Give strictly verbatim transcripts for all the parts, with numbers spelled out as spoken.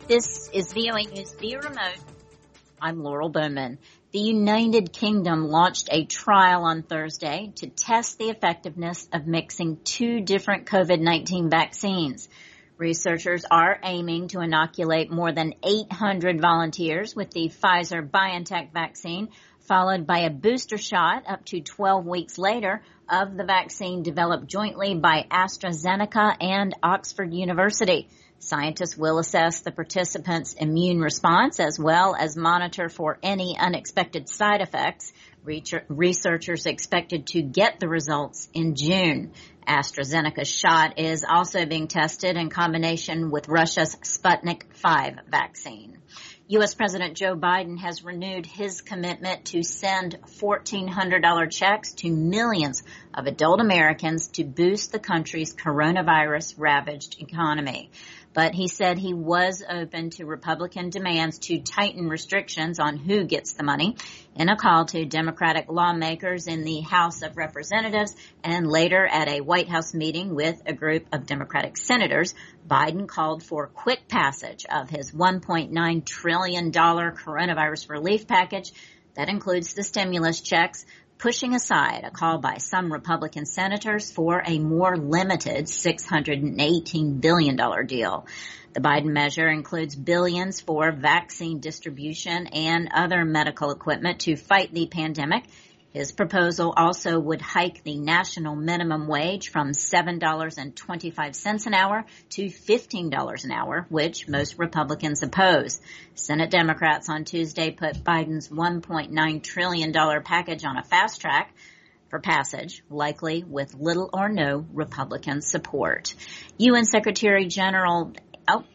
This is V O A News via remote. I'm Laurel Bowman. The United Kingdom launched a trial on Thursday to test the effectiveness of mixing two different COVID nineteen vaccines. Researchers are aiming to inoculate more than eight hundred volunteers with the Pfizer-BioNTech vaccine, followed by a booster shot up to twelve weeks later of the vaccine developed jointly by AstraZeneca and Oxford University. Scientists will assess the participants' immune response as well as monitor for any unexpected side effects. Researchers expected to get the results in June. AstraZeneca's shot is also being tested in combination with Russia's Sputnik five vaccine. U S. President Joe Biden has renewed his commitment to send fourteen hundred dollars checks to millions of adult Americans to boost the country's coronavirus-ravaged economy. But he said he was open to Republican demands to tighten restrictions on who gets the money in a call to Democratic lawmakers in the House of Representatives and later at a White House meeting with a group of Democratic senators. Biden called for quick passage of his one point nine trillion dollars coronavirus relief package that includes the stimulus checks, pushing aside a call by some Republican senators for a more limited six hundred eighteen billion dollars deal. The Biden measure includes billions for vaccine distribution and other medical equipment to fight the pandemic. His proposal also would hike the national minimum wage from seven dollars and twenty-five cents an hour to fifteen dollars an hour, which most Republicans oppose. Senate Democrats on Tuesday put Biden's one point nine trillion dollars package on a fast track for passage, likely with little or no Republican support. U N Secretary General, oh,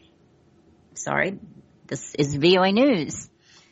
sorry, this is V O A News.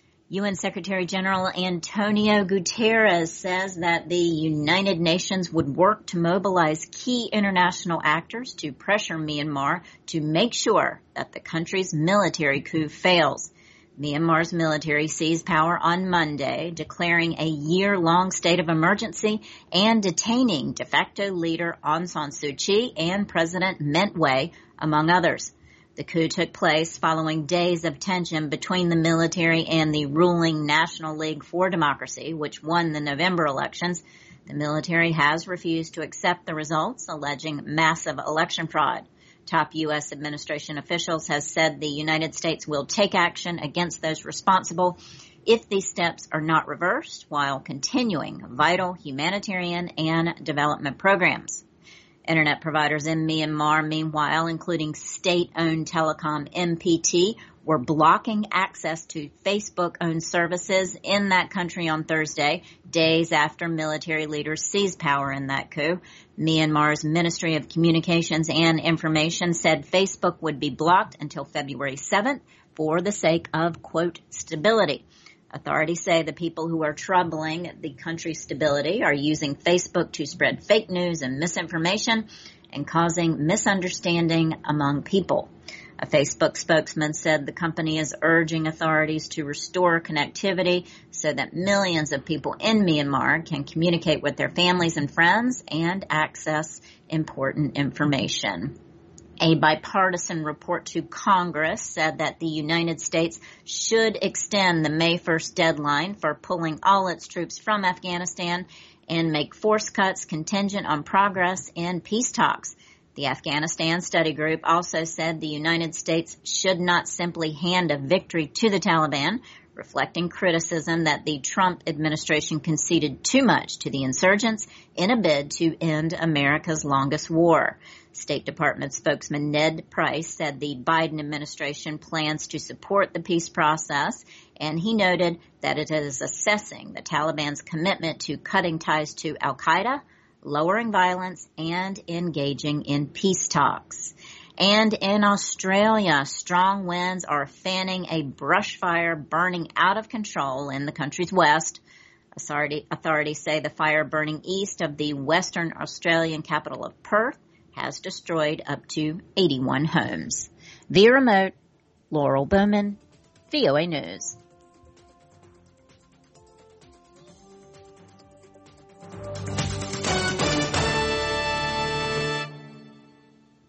U N Secretary General Antonio Guterres says that the United Nations would work to mobilize key international actors to pressure Myanmar to make sure that the country's military coup fails. Myanmar's military seized power on Monday, declaring a year-long state of emergency and detaining de facto leader Aung San Suu Kyi and President Mint Wei, among others. The coup took place following days of tension between the military and the ruling National League for Democracy, which won the November elections. The military has refused to accept the results, alleging massive election fraud. Top U S administration officials have said the United States will take action against those responsible if these steps are not reversed, while continuing vital humanitarian and development programs. Internet providers in Myanmar, meanwhile, including state-owned telecom M P T, were blocking access to Facebook-owned services in that country on Thursday, days after military leaders seized power in that coup. Myanmar's Ministry of Communications and Information said Facebook would be blocked until February seventh for the sake of, quote, stability. Authorities say the people who are troubling the country's stability are using Facebook to spread fake news and misinformation and causing misunderstanding among people. A Facebook spokesman said the company is urging authorities to restore connectivity so that millions of people in Myanmar can communicate with their families and friends and access important information. A bipartisan report to Congress said that the United States should extend the May first deadline for pulling all its troops from Afghanistan and make force cuts contingent on progress in peace talks. The Afghanistan Study Group also said the United States should not simply hand a victory to the Taliban, reflecting criticism that the Trump administration conceded too much to the insurgents in a bid to end America's longest war. State Department spokesman Ned Price said the Biden administration plans to support the peace process, and he noted that it is assessing the Taliban's commitment to cutting ties to al-Qaeda, lowering violence, and engaging in peace talks. And in Australia, strong winds are fanning a brush fire burning out of control in the country's west. Authorities say the fire burning east of the Western Australian capital of Perth has destroyed up to eighty-one homes. Via remote, Laurel Bowman, V O A News.